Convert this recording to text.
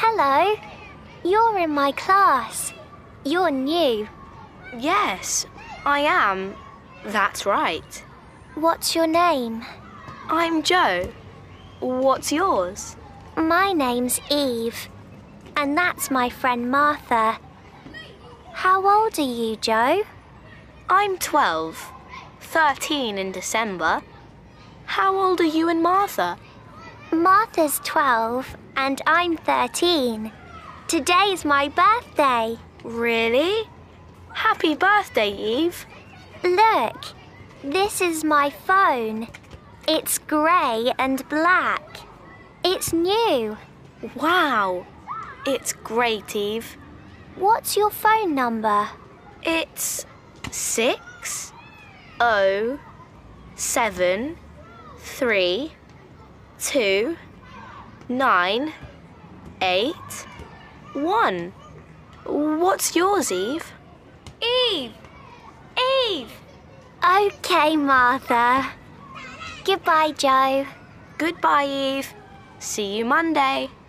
Hello. You're in my class. You're new. Yes, I am. That's right. What's your name? I'm Joe. What's yours? My name's Eve. And that's my friend Martha. How old are you, Joe? I'm 12. 13 in December. How old are you and Martha? Martha's 12 and I'm 13. Today's my birthday. Really? Happy birthday, Eve. Look, this is my phone. It's grey and black. It's new. Wow. It's great, Eve. What's your phone number? It's 6 0 7 3 2 9 8 1. What's yours, Eve? Eve! Eve! OK, Martha. Goodbye, Joe. Goodbye, Eve. See you Monday.